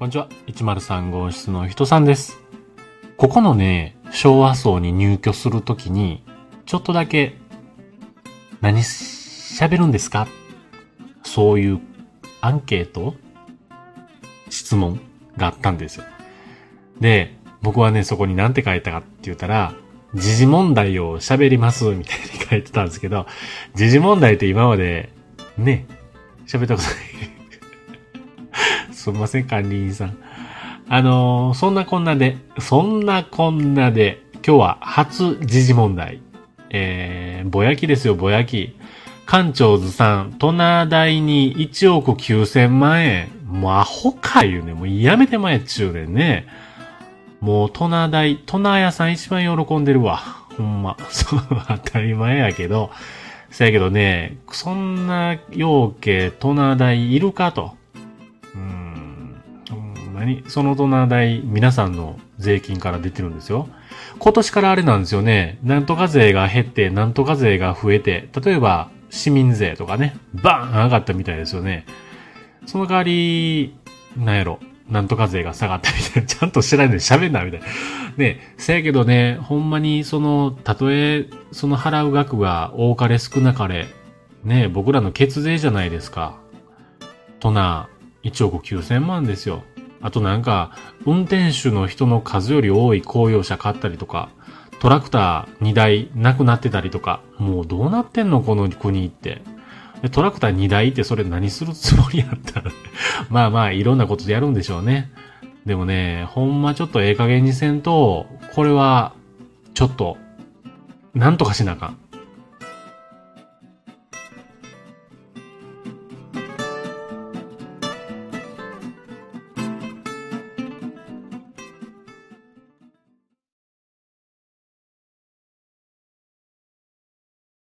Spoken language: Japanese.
こんにちは。103号室の人さんです。ここのね、昭和層に入居するときに、ちょっとだけ、何喋るんですか？そういうアンケート？質問があったんですよ。で、僕はね、そこに何て書いたかって言ったら、時事問題を喋りますみたいに書いてたんですけど、時事問題って今まで、ね、喋ったことない。すみません、管理員さん。そんなこんなで、今日は初時事問題。ぼやきですよ、ぼやき。館長図さん、都内大に1億9000万円。もうアホか言うね。もうやめてまえっちゅうねんね。もう都内屋さん一番喜んでるわ。ほんま。そう、当たり前やけど。せやけどね、そんな要件都内大いるかと。その都内大皆さんの税金から出てるんですよ。今年からあれなんですよね。なんとか税が減って、なんとか税が増えて、例えば市民税とかね、バーン上がったみたいですよね。その代わり、なんとか税が下がったみたいな、ちゃんと知らないで喋んなみたいな。ね、せやけどね、ほんまにたとえその払う額が多かれ少なかれ、ね、僕らの血税じゃないですか。都内1億9000万ですよ。あと運転手の人の数より多い公用車買ったりとか、トラクター2台なくなってたりとか、もうどうなってんのこの国って。トラクター2台ってそれ何するつもりやったらまあいろんなことでやるんでしょうね。でもね、ほんまちょっとええ加減にせんと、これは、ちょっと、なんとかしなあかん。